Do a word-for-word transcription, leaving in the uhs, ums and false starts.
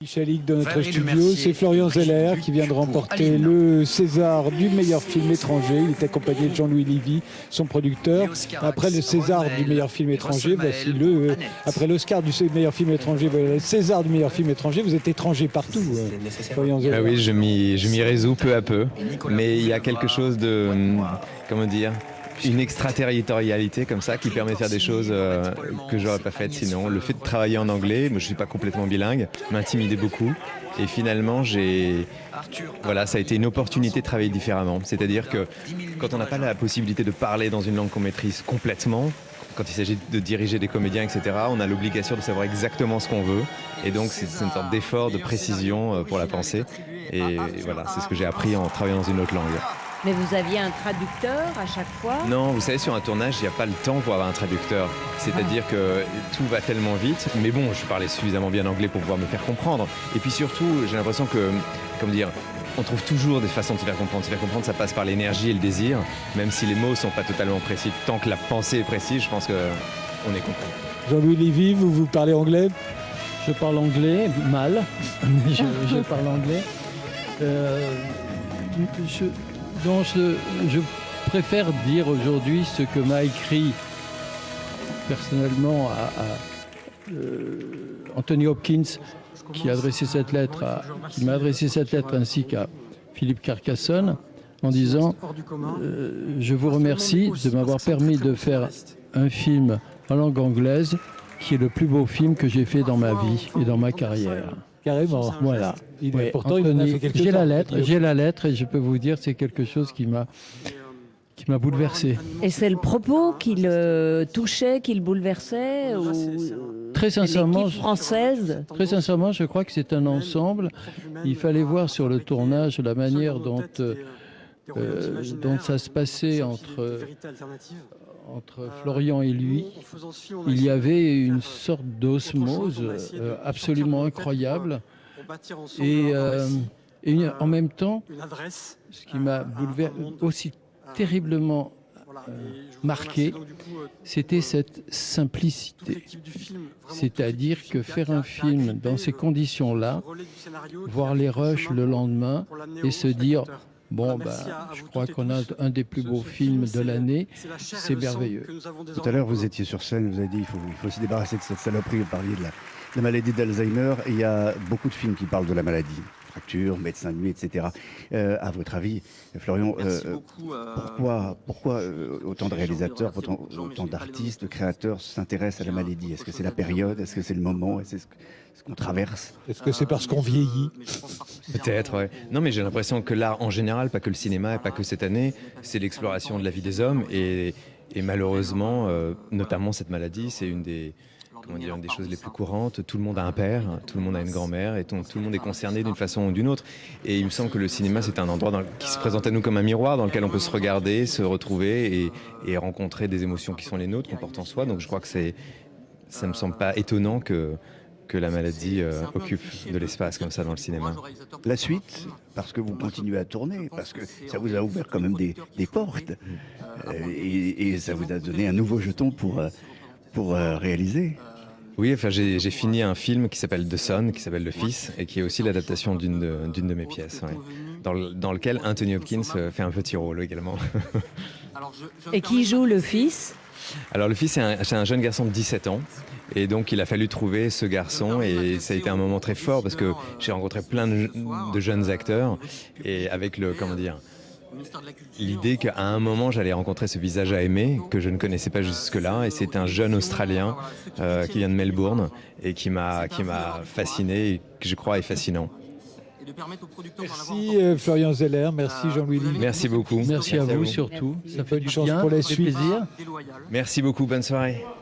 Michalik de notre studio, c'est Florian Zeller qui vient de remporter le César du meilleur film étranger. Il est accompagné de Jean-Louis Lévy, son producteur. Après le César du meilleur film étranger, voici le après l'Oscar du meilleur film étranger, voilà le César du meilleur film étranger. Vous êtes étranger partout, euh, Florian Zeller. Ah oui, je m'y je m'y résous peu à peu, mais il y a quelque chose de comment dire. Une extraterritorialité comme ça qui permet de faire des choses euh, que j'aurais pas faites sinon. Le fait de travailler en anglais, moi je suis pas complètement bilingue, m'intimidait beaucoup. Et finalement, j'ai, voilà, ça a été une opportunité de travailler différemment. C'est-à-dire que quand on n'a pas la possibilité de parler dans une langue qu'on maîtrise complètement, quand il s'agit de diriger des comédiens, et cetera, on a l'obligation de savoir exactement ce qu'on veut. Et donc c'est une sorte d'effort, de précision pour la pensée. Et, et voilà, c'est ce que j'ai appris en travaillant dans une autre langue. Mais vous aviez un traducteur à chaque fois? Non, vous savez, sur un tournage, il n'y a pas le temps pour avoir un traducteur. C'est-à-dire que tout va tellement vite. Mais bon, je parlais suffisamment bien anglais pour pouvoir me faire comprendre. Et puis surtout, j'ai l'impression que, comment dire, on trouve toujours des façons de se faire comprendre. Se faire comprendre, ça passe par l'énergie et le désir. Même si les mots ne sont pas totalement précis. Tant que la pensée est précise, je pense qu'on est compris. Jean-Louis Lévy, vous, vous parlez anglais? Je parle anglais, mal, mais je, je parle anglais. Euh, je... Donc je, je préfère dire aujourd'hui ce que m'a écrit personnellement à, à euh, Anthony Hopkins, qui a adressé cette lettre, à, qui m'a adressé cette lettre ainsi qu'à Philippe Carcassonne, en disant euh, je vous remercie de m'avoir permis de faire un film en langue anglaise qui est le plus beau film que j'ai fait dans ma vie et dans ma carrière. Carrément. Voilà. Il, oui, pourtant, Anthony, il en a fait quelque chose. J'ai la lettre, j'ai la lettre et je peux vous dire c'est quelque chose qui m'a qui m'a bouleversé. Et c'est le propos qui le touchait, qui le bouleversait ou très sincèrement, française. Très sincèrement, je crois que c'est un ensemble. Il fallait voir sur le tournage la manière dont euh, dont ça se passait entre entre Florian et lui. Il y avait une sorte d'osmose euh, absolument incroyable. Et, euh, et en même temps, ce qui m'a bouleversé aussi terriblement euh, marqué, c'était cette simplicité. C'est-à-dire que faire un film dans ces conditions-là, voir les rushs le lendemain et se dire bon, bah, je crois qu'on a un des plus beaux films de l'année, c'est merveilleux. Tout à l'heure, vous étiez sur scène, vous avez dit qu'il faut, il faut se débarrasser de cette saloperie, vous parliez de la, de la maladie d'Alzheimer, et il y a beaucoup de films qui parlent de la maladie, fracture, médecin de nuit, et cetera. Euh, à votre avis, Florian, euh, pourquoi, pourquoi euh, autant de réalisateurs, autant, autant d'artistes, de créateurs s'intéressent à la maladie? Est-ce que c'est la période? Est-ce que c'est le moment? Est-ce que ce qu'on traverse? Est-ce que c'est parce qu'on vieillit? Peut-être, ouais. Non, mais j'ai l'impression que l'art en général, pas que le cinéma et pas que cette année, c'est l'exploration de la vie des hommes. Et, et malheureusement, euh, notamment cette maladie, c'est une des, comment dire, une des choses les plus courantes. Tout le monde a un père, tout le monde a une grand-mère, et tout, tout le monde est concerné d'une façon ou d'une autre. Et il me semble que le cinéma, c'est un endroit dans, qui se présente à nous comme un miroir dans lequel on peut se regarder, se retrouver et, et rencontrer des émotions qui sont les nôtres, qu'on porte en soi. Donc je crois que c'est, ça me semble pas étonnant que que la maladie euh, occupe de l'espace comme ça dans le cinéma. La suite, parce que vous continuez à tourner, parce que ça vous a ouvert quand même des, des portes, euh, et, et ça vous a donné un nouveau jeton pour, euh, pour euh, réaliser. Oui, enfin, j'ai, j'ai fini un film qui s'appelle The Son, qui s'appelle Le Fils, et qui est aussi l'adaptation d'une de, d'une de mes pièces, ouais, dans, le, dans lequel Anthony Hopkins fait un petit rôle également. Et qui joue le fils? Alors le fils, c'est un, c'est un jeune garçon de dix-sept ans. Et donc il a fallu trouver ce garçon et ça a été un moment très fort parce que j'ai rencontré plein de, de jeunes acteurs et avec le, comment dire, l'idée qu'à un moment j'allais rencontrer ce visage à aimer que je ne connaissais pas jusque-là, et c'est un jeune Australien euh, qui vient de Melbourne et qui m'a, qui m'a fasciné et que je crois est fascinant. Merci euh, Florian Zeller, merci Jean-Louis Lévy. Merci beaucoup. Merci, merci à, à vous, vous surtout. Ça fait bonne du chance bien, pour la ça fait suite. Plaisir. Merci beaucoup, bonne soirée.